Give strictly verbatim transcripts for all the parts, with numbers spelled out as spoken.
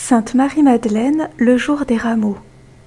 Sainte Marie-Madeleine, le jour des rameaux.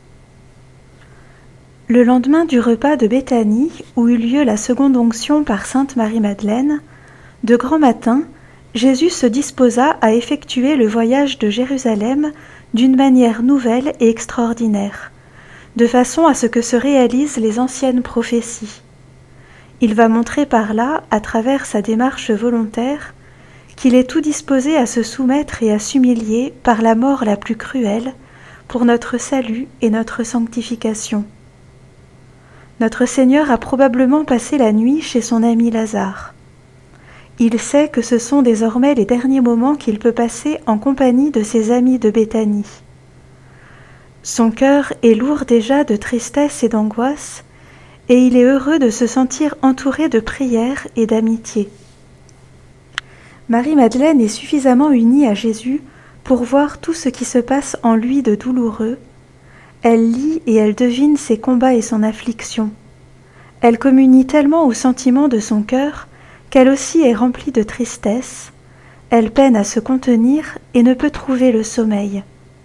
Le lendemain du repas de Béthanie, où eut lieu la seconde onction par Sainte Marie-Madeleine, de grand matin, Jésus se disposa à effectuer le voyage de Jérusalem d'une manière nouvelle et extraordinaire, de façon à ce que se réalisent les anciennes prophéties. Il va montrer par là, à travers sa démarche volontaire, qu'il est tout disposé à se soumettre et à s'humilier par la mort la plus cruelle pour notre salut et notre sanctification. Notre Seigneur a probablement passé la nuit chez son ami Lazare. Il sait que ce sont désormais les derniers moments qu'il peut passer en compagnie de ses amis de Béthanie. Son cœur est lourd déjà de tristesse et d'angoisse, et il est heureux de se sentir entouré de prières et d'amitié. Marie-Madeleine est suffisamment unie à Jésus pour voir tout ce qui se passe en lui de douloureux. Elle lit et elle devine ses combats et son affliction. Elle communie tellement aux sentiments de son cœur qu'elle aussi est remplie de tristesse. Elle peine à se contenir et ne peut trouver le sommeil.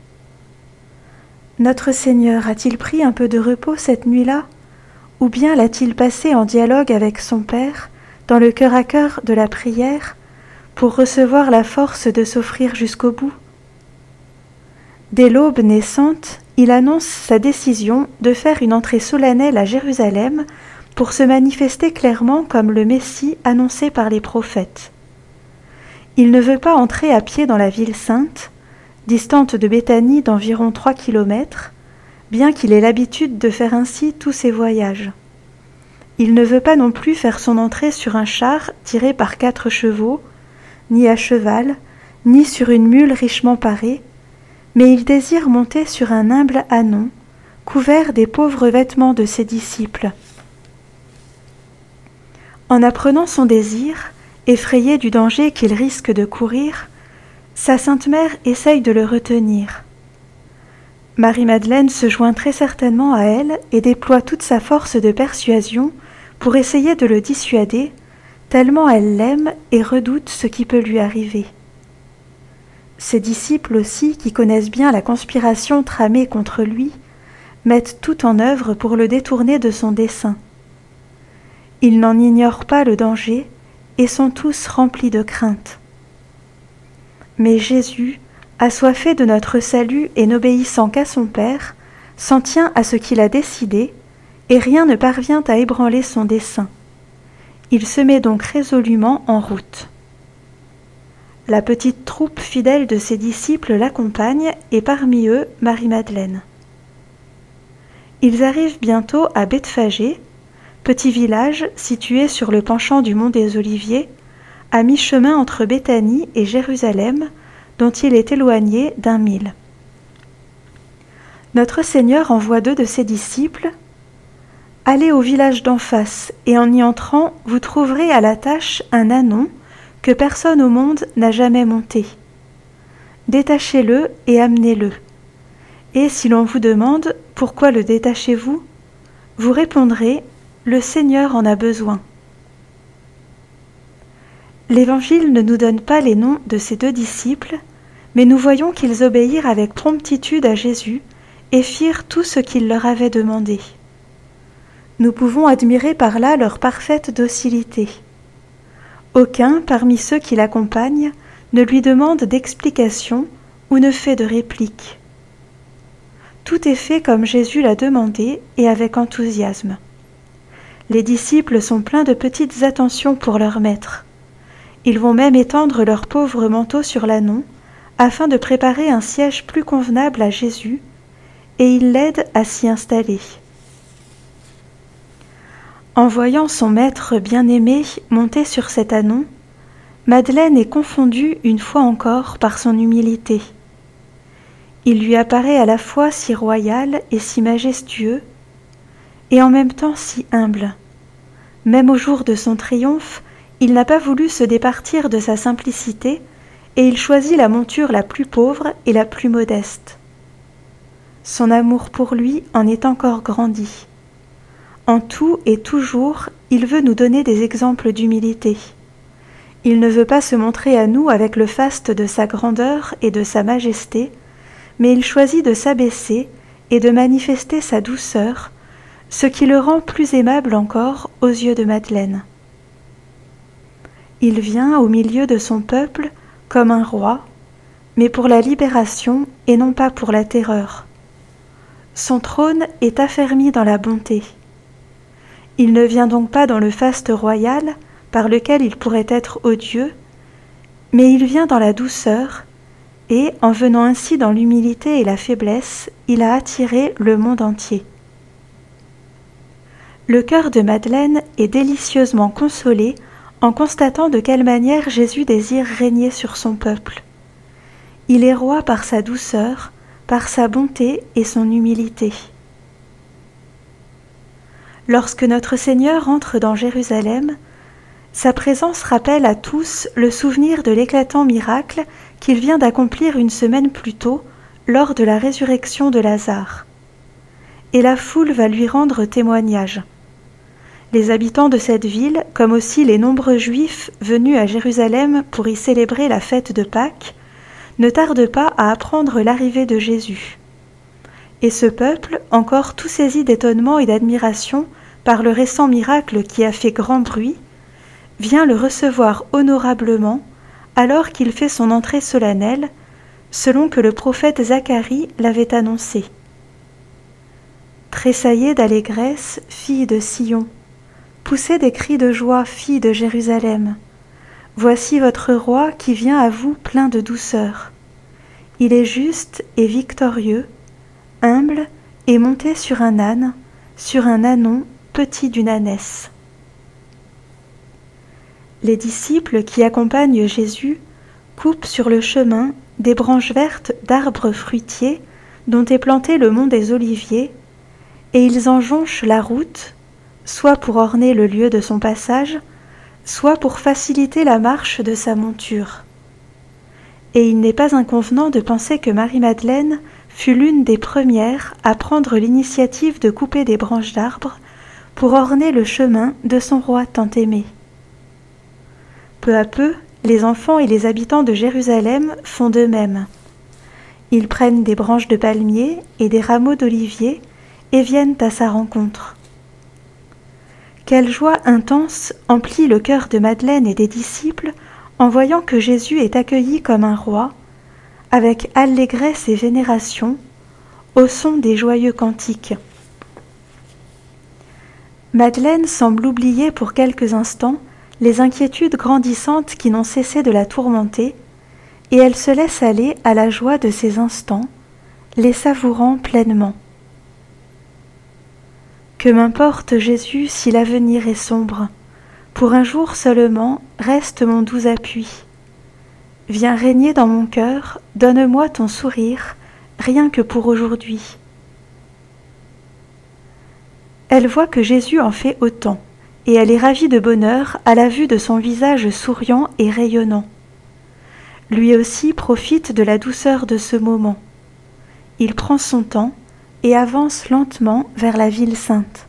Notre Seigneur a-t-il pris un peu de repos cette nuit-là, ou bien l'a-t-il passé en dialogue avec son Père, dans le cœur à cœur de la prière, pour recevoir la force de s'offrir jusqu'au bout? Dès l'aube naissante, il annonce sa décision de faire une entrée solennelle à Jérusalem pour se manifester clairement comme le Messie annoncé par les prophètes. Il ne veut pas entrer à pied dans la ville sainte, distante de Béthanie d'environ trois kilomètres, bien qu'il ait l'habitude de faire ainsi tous ses voyages. Il ne veut pas non plus faire son entrée sur un char tiré par quatre chevaux, ni à cheval, ni sur une mule richement parée, mais il désire monter sur un humble ânon, couvert des pauvres vêtements de ses disciples. En apprenant son désir, effrayé du danger qu'il risque de courir, sa Sainte Mère essaye de le retenir. Marie-Madeleine se joint très certainement à elle et déploie toute sa force de persuasion pour essayer de le dissuader, tellement elle l'aime et redoute ce qui peut lui arriver. Ses disciples aussi, qui connaissent bien la conspiration tramée contre lui, mettent tout en œuvre pour le détourner de son dessein. Ils n'en ignorent pas le danger et sont tous remplis de crainte. Mais Jésus, assoiffé de notre salut et n'obéissant qu'à son Père, s'en tient à ce qu'il a décidé, et rien ne parvient à ébranler son dessein. Il se met donc résolument en route. La petite troupe fidèle de ses disciples l'accompagne, et parmi eux Marie-Madeleine. Ils arrivent bientôt à Bethphagée, petit village situé sur le penchant du mont des Oliviers, à mi-chemin entre Béthanie et Jérusalem, dont il est éloigné d'un mille. Notre Seigneur envoie deux de ses disciples. « Allez au village d'en face, et en y entrant, vous trouverez à l'attache un ânon que personne au monde n'a jamais monté. Détachez-le et amenez-le. Et si l'on vous demande « Pourquoi le détachez-vous ?» vous répondrez « Le Seigneur en a besoin. » L'Évangile ne nous donne pas les noms de ces deux disciples, mais nous voyons qu'ils obéirent avec promptitude à Jésus et firent tout ce qu'il leur avait demandé. Nous pouvons admirer par là leur parfaite docilité. Aucun, parmi ceux qui l'accompagnent, ne lui demande d'explication ou ne fait de réplique. Tout est fait comme Jésus l'a demandé et avec enthousiasme. Les disciples sont pleins de petites attentions pour leur maître. Ils vont même étendre leurs pauvres manteaux sur l'ânon, afin de préparer un siège plus convenable à Jésus, et ils l'aident à s'y installer. En voyant son maître bien-aimé monter sur cet ânon, Madeleine est confondue une fois encore par son humilité. Il lui apparaît à la fois si royal et si majestueux, et en même temps si humble. Même au jour de son triomphe, il n'a pas voulu se départir de sa simplicité, et il choisit la monture la plus pauvre et la plus modeste. Son amour pour lui en est encore grandi. En tout et toujours, il veut nous donner des exemples d'humilité. Il ne veut pas se montrer à nous avec le faste de sa grandeur et de sa majesté, mais il choisit de s'abaisser et de manifester sa douceur, ce qui le rend plus aimable encore aux yeux de Madeleine. Il vient au milieu de son peuple comme un roi, mais pour la libération et non pas pour la terreur. Son trône est affermi dans la bonté. Il ne vient donc pas dans le faste royal, par lequel il pourrait être odieux, mais il vient dans la douceur, et, en venant ainsi dans l'humilité et la faiblesse, il a attiré le monde entier. Le cœur de Madeleine est délicieusement consolé en constatant de quelle manière Jésus désire régner sur son peuple. Il est roi par sa douceur, par sa bonté et son humilité. Lorsque notre Seigneur entre dans Jérusalem, sa présence rappelle à tous le souvenir de l'éclatant miracle qu'il vient d'accomplir une semaine plus tôt lors de la résurrection de Lazare. Et la foule va lui rendre témoignage. Les habitants de cette ville, comme aussi les nombreux Juifs venus à Jérusalem pour y célébrer la fête de Pâques, ne tardent pas à apprendre l'arrivée de Jésus. Et ce peuple, encore tout saisi d'étonnement et d'admiration par le récent miracle qui a fait grand bruit, vient le recevoir honorablement alors qu'il fait son entrée solennelle, selon que le prophète Zacharie l'avait annoncé. « Tressaillez d'allégresse, filles de Sion, poussez des cris de joie, filles de Jérusalem. Voici votre roi qui vient à vous plein de douceur. Il est juste et victorieux, humble et monté sur un âne, sur un ânon petit d'une ânesse. » Les disciples qui accompagnent Jésus coupent sur le chemin des branches vertes d'arbres fruitiers dont est planté le mont des Oliviers, et ils en jonchent la route, soit pour orner le lieu de son passage, soit pour faciliter la marche de sa monture. Et il n'est pas inconvenant de penser que Marie-Madeleine fut l'une des premières à prendre l'initiative de couper des branches d'arbres pour orner le chemin de son roi tant aimé. Peu à peu, les enfants et les habitants de Jérusalem font de même. Ils prennent des branches de palmier et des rameaux d'olivier et viennent à sa rencontre. Quelle joie intense emplit le cœur de Madeleine et des disciples en voyant que Jésus est accueilli comme un roi, avec allégresse et vénération, au son des joyeux cantiques. Madeleine semble oublier pour quelques instants les inquiétudes grandissantes qui n'ont cessé de la tourmenter, et elle se laisse aller à la joie de ces instants, les savourant pleinement. Que m'importe, Jésus, si l'avenir est sombre, pour un jour seulement reste mon doux appui. Viens régner dans mon cœur, donne-moi ton sourire, rien que pour aujourd'hui. Elle voit que Jésus en fait autant, et elle est ravie de bonheur à la vue de son visage souriant et rayonnant. Lui aussi profite de la douceur de ce moment. Il prend son temps et avance lentement vers la ville sainte.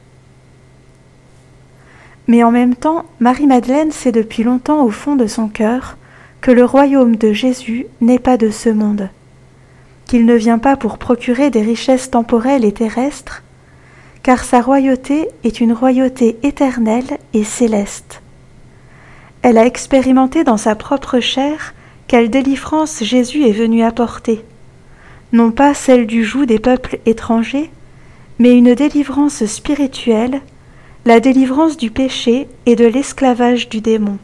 Mais en même temps, Marie-Madeleine sait depuis longtemps au fond de son cœur que le royaume de Jésus n'est pas de ce monde, qu'il ne vient pas pour procurer des richesses temporelles et terrestres, car sa royauté est une royauté éternelle et céleste. Elle a expérimenté dans sa propre chair quelle délivrance Jésus est venu apporter, non pas celle du joug des peuples étrangers, mais une délivrance spirituelle, la délivrance du péché et de l'esclavage du démon.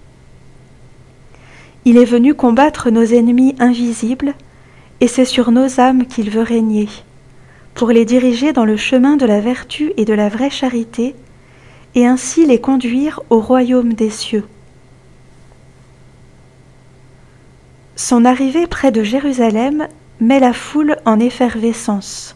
Il est venu combattre nos ennemis invisibles, et c'est sur nos âmes qu'il veut régner, pour les diriger dans le chemin de la vertu et de la vraie charité, et ainsi les conduire au royaume des cieux. Son arrivée près de Jérusalem met la foule en effervescence.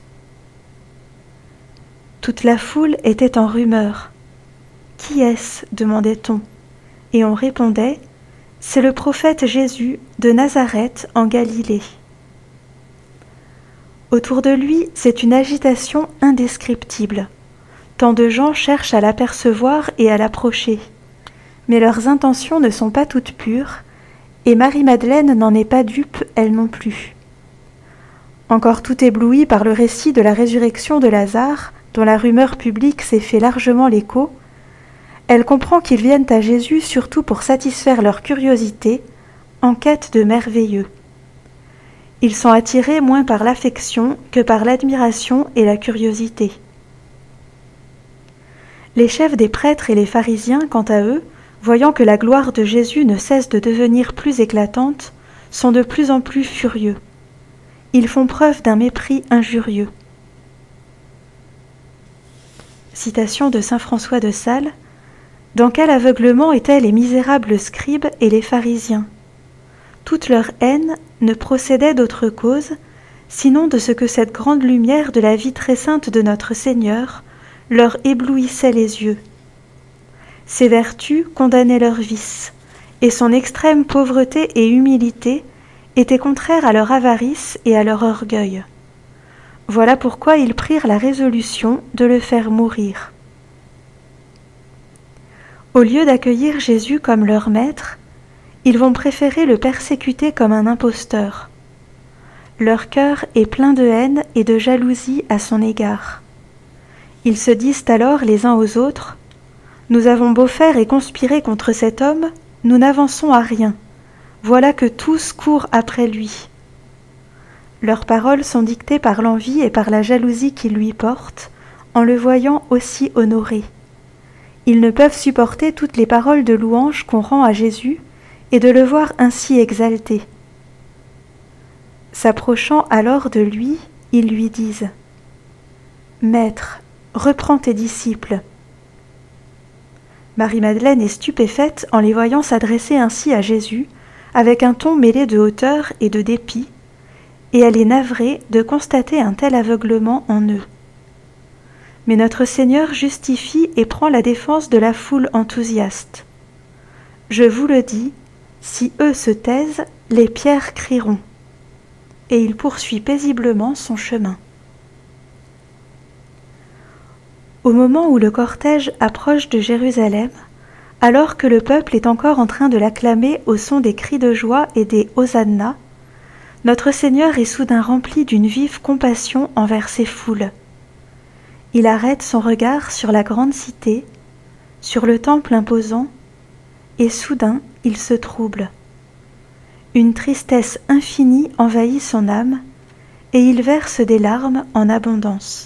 Toute la foule était en rumeur. « Qui est-ce » demandait-on, et on répondait « C'est le prophète Jésus de Nazareth en Galilée. » Autour de lui, c'est une agitation indescriptible. Tant de gens cherchent à l'apercevoir et à l'approcher. Mais leurs intentions ne sont pas toutes pures, et Marie-Madeleine n'en est pas dupe elle non plus. Encore tout éblouie par le récit de la résurrection de Lazare, dont la rumeur publique s'est fait largement l'écho, elle comprend qu'ils viennent à Jésus surtout pour satisfaire leur curiosité, en quête de merveilleux. Ils sont attirés moins par l'affection que par l'admiration et la curiosité. Les chefs des prêtres et les pharisiens, quant à eux, voyant que la gloire de Jésus ne cesse de devenir plus éclatante, sont de plus en plus furieux. Ils font preuve d'un mépris injurieux. Citation de saint François de Sales. « Dans quel aveuglement étaient les misérables scribes et les pharisiens ? Toute leur haine ne procédait d'autre cause, sinon de ce que cette grande lumière de la vie très sainte de notre Seigneur leur éblouissait les yeux. Ses vertus condamnaient leurs vices, et son extrême pauvreté et humilité étaient contraires à leur avarice et à leur orgueil. Voilà pourquoi ils prirent la résolution de le faire mourir. » Au lieu d'accueillir Jésus comme leur maître, ils vont préférer le persécuter comme un imposteur. Leur cœur est plein de haine et de jalousie à son égard. Ils se disent alors les uns aux autres : « Nous avons beau faire et conspirer contre cet homme, nous n'avançons à rien. Voilà que tous courent après lui. » Leurs paroles sont dictées par l'envie et par la jalousie qu'ils lui portent, en le voyant aussi honoré. Ils ne peuvent supporter toutes les paroles de louange qu'on rend à Jésus et de le voir ainsi exalté. S'approchant alors de lui, ils lui disent : « Maître, reprends tes disciples. » Marie-Madeleine est stupéfaite en les voyant s'adresser ainsi à Jésus, avec un ton mêlé de hauteur et de dépit, et elle est navrée de constater un tel aveuglement en eux. Mais notre Seigneur justifie et prend la défense de la foule enthousiaste. « Je vous le dis, si eux se taisent, les pierres crieront. » Et il poursuit paisiblement son chemin. Au moment où le cortège approche de Jérusalem, alors que le peuple est encore en train de l'acclamer au son des cris de joie et des Hosanna, notre Seigneur est soudain rempli d'une vive compassion envers ces foules. Il arrête son regard sur la grande cité, sur le temple imposant, et soudain il se trouble. Une tristesse infinie envahit son âme, et il verse des larmes en abondance.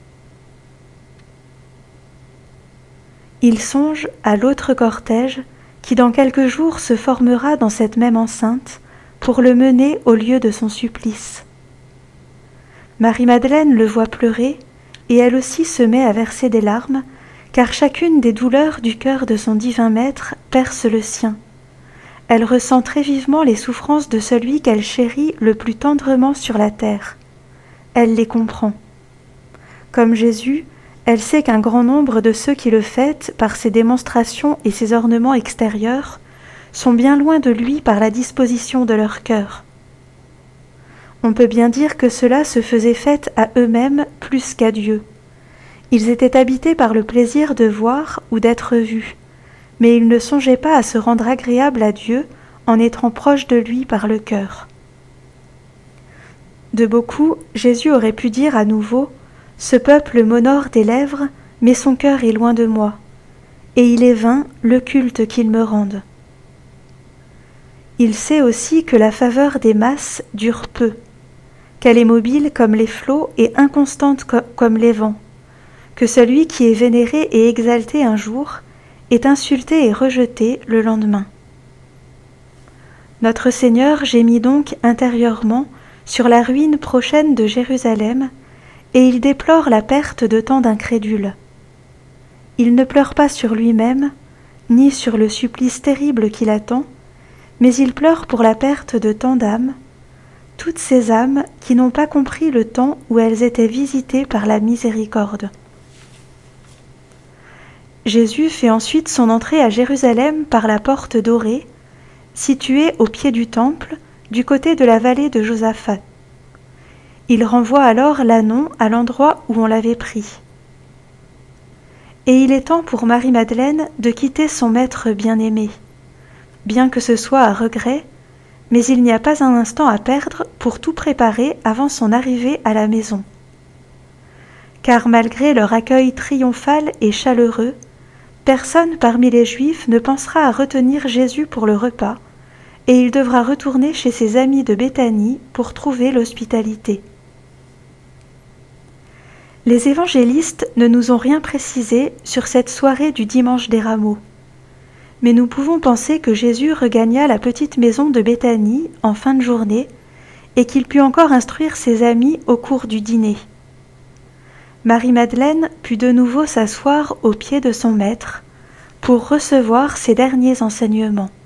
Il songe à l'autre cortège qui dans quelques jours se formera dans cette même enceinte pour le mener au lieu de son supplice. Marie-Madeleine le voit pleurer, et elle aussi se met à verser des larmes, car chacune des douleurs du cœur de son divin maître perce le sien. Elle ressent très vivement les souffrances de celui qu'elle chérit le plus tendrement sur la terre. Elle les comprend. Comme Jésus, elle sait qu'un grand nombre de ceux qui le fêtent par ses démonstrations et ses ornements extérieurs sont bien loin de lui par la disposition de leur cœur. On peut bien dire que cela se faisait fête à eux-mêmes plus qu'à Dieu. Ils étaient habités par le plaisir de voir ou d'être vus, mais ils ne songeaient pas à se rendre agréables à Dieu en étant proches de lui par le cœur. De beaucoup, Jésus aurait pu dire à nouveau : « Ce peuple m'honore des lèvres, mais son cœur est loin de moi, et il est vain le culte qu'ils me rendent. » Il sait aussi que la faveur des masses dure peu, qu'elle est mobile comme les flots et inconstante co- comme les vents, que celui qui est vénéré et exalté un jour est insulté et rejeté le lendemain. Notre Seigneur gémit donc intérieurement sur la ruine prochaine de Jérusalem, et il déplore la perte de tant d'incrédules. Il ne pleure pas sur lui-même, ni sur le supplice terrible qui l'attend, mais il pleure pour la perte de tant d'âmes, toutes ces âmes qui n'ont pas compris le temps où elles étaient visitées par la miséricorde. Jésus fait ensuite son entrée à Jérusalem par la porte dorée, située au pied du temple, du côté de la vallée de Josaphat. Il renvoie alors l'ânon à l'endroit où on l'avait pris. Et il est temps pour Marie-Madeleine de quitter son maître bien-aimé, bien que ce soit à regret, mais il n'y a pas un instant à perdre pour tout préparer avant son arrivée à la maison. Car malgré leur accueil triomphal et chaleureux, personne parmi les Juifs ne pensera à retenir Jésus pour le repas, et il devra retourner chez ses amis de Béthanie pour trouver l'hospitalité. Les évangélistes ne nous ont rien précisé sur cette soirée du dimanche des Rameaux, mais nous pouvons penser que Jésus regagna la petite maison de Béthanie en fin de journée et qu'il put encore instruire ses amis au cours du dîner. Marie-Madeleine put de nouveau s'asseoir aux pieds de son maître pour recevoir ses derniers enseignements.